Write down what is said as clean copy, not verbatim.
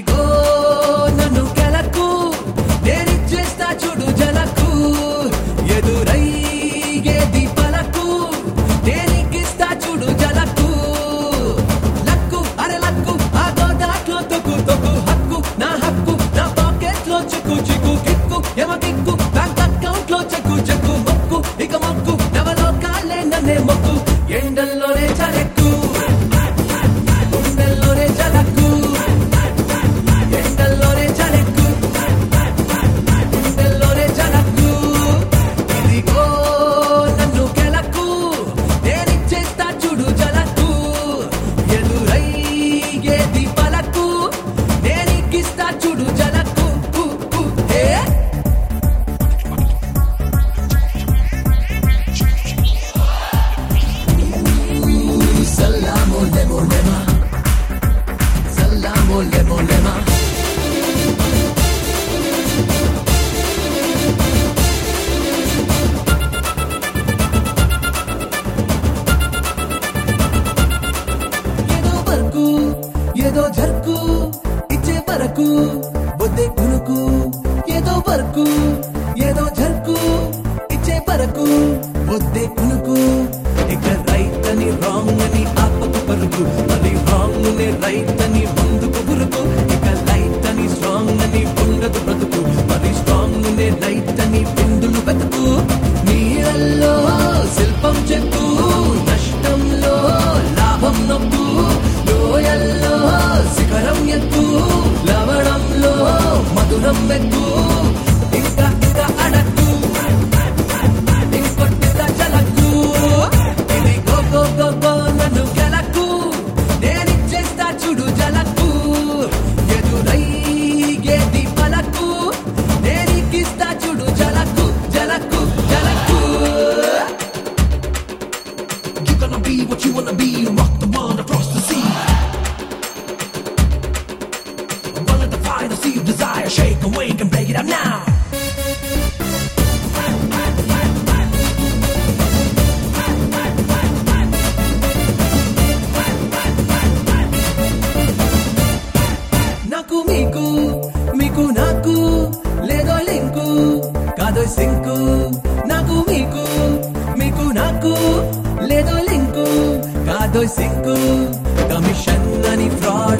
ఇదిగో నన్ను కెలకు నేనిచ్చేస్తా చూడు జలకు ఎదురయ్యేది పలకు నేనికిస్తా చూడు జలకు లక్కు అరే లక్కు ఆ గోదాట్లో తొక్కు తొక్కు హక్కు నా పాకెట్ లో చిక్కు చిక్కు కిక్కు ఎమ కిక్కు బ్యాంక్ అకౌంట్ లో చెక్కు చెక్కు మొక్కు ఇక మొక్కు నవలోకాలే నన్నే మొక్కు ఎండల్లోనే చలెక్కు గుండెల్లోనే జలక్కు ఎండల్లోనే చలెక్కు గుండెల్లోనే జలక్కు ఇదిగో నన్ను కెలకు నేనిచ్చేస్తా చూడు జలకు ఎదురయ్యేది పలకు నేనికిస్తా చూడు జలకు ఏ Salamo lemo lema Salamo lemo lema ఏదో వరకు ఏదో జర్కు ఇచ్చే వరకు బొద్దే కునుకు ఏదో వరకు ఏదో జర్కు ఇచ్చే వరకు బొద్దే కునుకు ఇక రైట్ అని రాంగ్ అని ఆపకు పరుకు మరి రాంగ్ నే రైట్ అని ముందుకు గురుకు ఇక లైట్ అని స్ట్రాంగ్ అని ఉండదు బ్రతుకు మరి స్ట్రాంగ్ నే రైట్ అని బిందులు బతుకు నీళ్ళల్లో శిల్పం చెక్కు నష్టంలో లాభం నొక్కు లోయల్లో శిఖరం ఎక్కు లవణంలో మధురం ఎక్కు ఇంకా ఇంకా అడక్కు ఇంకొట్టిగా జలక్కు ఇదిగో గో గో గో నన్ను గెలకు నేనిచ్చేస్తా చూడు జలకు ఎదురయ్యేది పలకు నేనికిస్తా చూడు జలకు జలకు జలకు You're gonna be what you wanna be, rock the world across the sea. One of the fire, the sea of desire, shake, awake and break it up now. నాకు మీకు మీకు నాకు లేదో link కాదో sink నాకు మీకు మీకు నాకు లేదో లింకు కాదో సింకు కమిషన్ అని ఫ్రాడ్